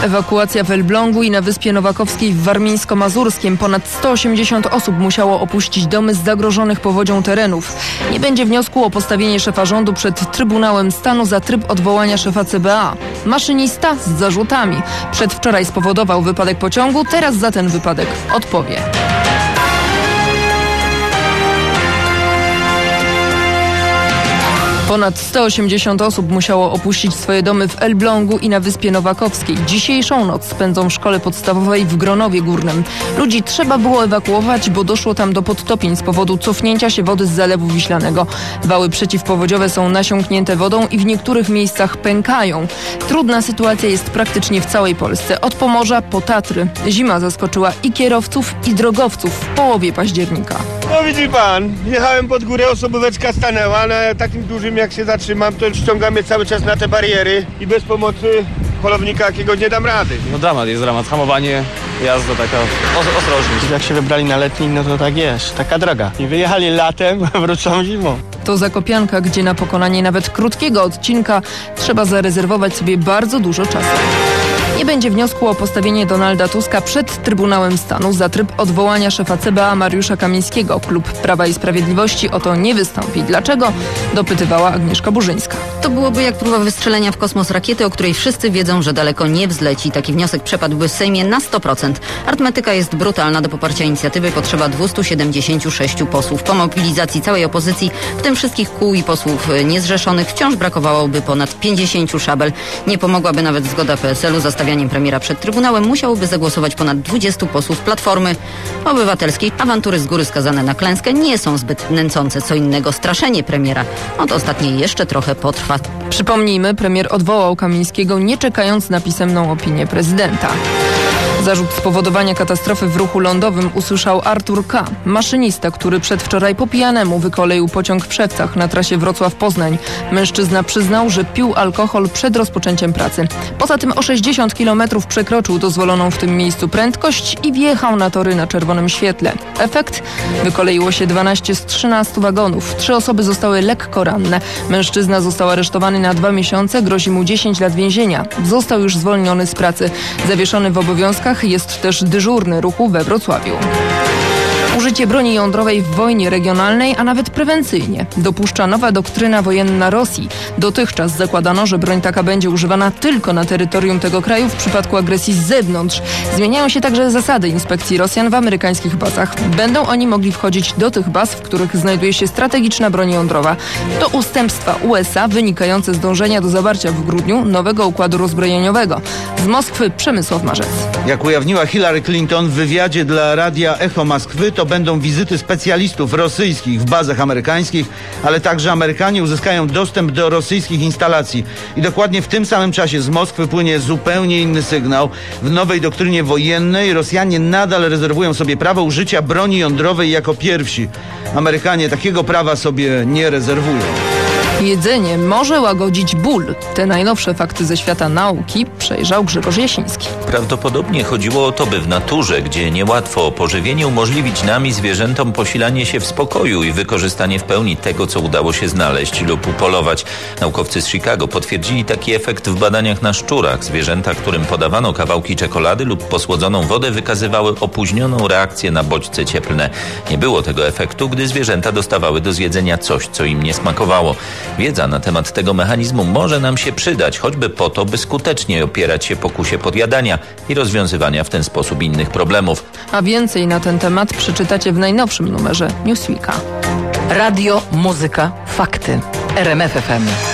Ewakuacja w Elblągu i na Wyspie Nowakowskiej w Warmińsko-Mazurskim. Ponad 180 osób musiało opuścić domy z zagrożonych powodzią terenów. Nie będzie wniosku o postawienie szefa rządu przed Trybunałem Stanu za tryb odwołania szefa CBA. Maszynista z zarzutami. Przedwczoraj spowodował wypadek pociągu, teraz za ten wypadek odpowie. Ponad 180 osób musiało opuścić swoje domy w Elblągu i na Wyspie Nowakowskiej. Dzisiejszą noc spędzą w szkole podstawowej w Gronowie Górnym. Ludzi trzeba było ewakuować, bo doszło tam do podtopień z powodu cofnięcia się wody z Zalewu Wiślanego. Wały przeciwpowodziowe są nasiąknięte wodą i w niektórych miejscach pękają. Trudna sytuacja jest praktycznie w całej Polsce. Od Pomorza po Tatry. Zima zaskoczyła i kierowców, i drogowców w połowie października. No widzi pan, jechałem pod górę, osobóweczka stanęła, na takim dużym jak się zatrzymam, to ściąga mnie cały czas na te bariery i bez pomocy holownika jakiegoś nie dam rady. No dramat jest dramat, hamowanie, jazda taka ostrożność. Jak się wybrali na letni, no to tak jest, taka droga. I wyjechali latem, wrócą zimą. To Zakopianka, gdzie na pokonanie nawet krótkiego odcinka trzeba zarezerwować sobie bardzo dużo czasu. Nie będzie wniosku o postawienie Donalda Tuska przed Trybunałem Stanu za tryb odwołania szefa CBA Mariusza Kamińskiego. Klub Prawa i Sprawiedliwości o to nie wystąpi. Dlaczego? Dopytywała Agnieszka Burzyńska. To byłoby jak próba wystrzelenia w kosmos rakiety, o której wszyscy wiedzą, że daleko nie wzleci. Taki wniosek przepadłby w Sejmie na 100%. Arytmetyka jest brutalna. Do poparcia inicjatywy potrzeba 276 posłów. Po mobilizacji całej opozycji, w tym wszystkich kół i posłów niezrzeszonych, wciąż brakowałoby ponad 50 szabel. Nie pomogłaby nawet zgoda PSL-u. Za stawianiem premiera przed Trybunałem musiałoby zagłosować ponad 20 posłów Platformy Obywatelskiej. Awantury z góry skazane na klęskę nie są zbyt nęcące. Co innego straszenie premiera. Od ostatniej jeszcze trochę potrwa. Przypomnijmy, premier odwołał Kamińskiego, nie czekając na pisemną opinię prezydenta. Zarzut spowodowania katastrofy w ruchu lądowym usłyszał Artur K., maszynista, który przedwczoraj po pijanemu wykoleił pociąg w Szewcach na trasie Wrocław-Poznań. Mężczyzna przyznał, że pił alkohol przed rozpoczęciem pracy. Poza tym o 60 km przekroczył dozwoloną w tym miejscu prędkość i wjechał na tory na czerwonym świetle. Efekt? Wykoleiło się 12 z 13 wagonów. 3 osoby zostały lekko ranne. Mężczyzna został aresztowany na 2 miesiące, grozi mu 10 lat więzienia. Został już zwolniony z pracy. Zawieszony w obowiązkach jest też dyżurny ruchu we Wrocławiu. Użycie broni jądrowej w wojnie regionalnej, a nawet prewencyjnie, dopuszcza nowa doktryna wojenna Rosji. Dotychczas zakładano, że broń taka będzie używana tylko na terytorium tego kraju w przypadku agresji z zewnątrz. Zmieniają się także zasady inspekcji Rosjan w amerykańskich bazach. Będą oni mogli wchodzić do tych baz, w których znajduje się strategiczna broń jądrowa. To ustępstwa USA wynikające z dążenia do zawarcia w grudniu nowego układu rozbrojeniowego. Z Moskwy Przemysław Marzec. Jak ujawniła Hillary Clinton w wywiadzie dla Radia Echo Moskwy, to będą wizyty specjalistów rosyjskich w bazach amerykańskich, ale także Amerykanie uzyskają dostęp do rosyjskich instalacji. I dokładnie w tym samym czasie z Moskwy płynie zupełnie inny sygnał. W nowej doktrynie wojennej Rosjanie nadal rezerwują sobie prawo użycia broni jądrowej jako pierwsi. Amerykanie takiego prawa sobie nie rezerwują. Jedzenie może łagodzić ból. Te najnowsze fakty ze świata nauki przejrzał Grzegorz Jasiński. Prawdopodobnie chodziło o to, by w naturze, gdzie niełatwo o pożywienie, umożliwić nam i zwierzętom posilanie się w spokoju i wykorzystanie w pełni tego, co udało się znaleźć lub upolować. Naukowcy z Chicago potwierdzili taki efekt w badaniach na szczurach. Zwierzęta, którym podawano kawałki czekolady lub posłodzoną wodę, wykazywały opóźnioną reakcję na bodźce cieplne. Nie było tego efektu, gdy zwierzęta dostawały do zjedzenia coś, co im nie smakowało. Wiedza na temat tego mechanizmu może nam się przydać, choćby po to, by skutecznie opierać się pokusie podjadania i rozwiązywania w ten sposób innych problemów. A więcej na ten temat przeczytacie w najnowszym numerze Newsweeka. Radio, muzyka, fakty. RMF FM.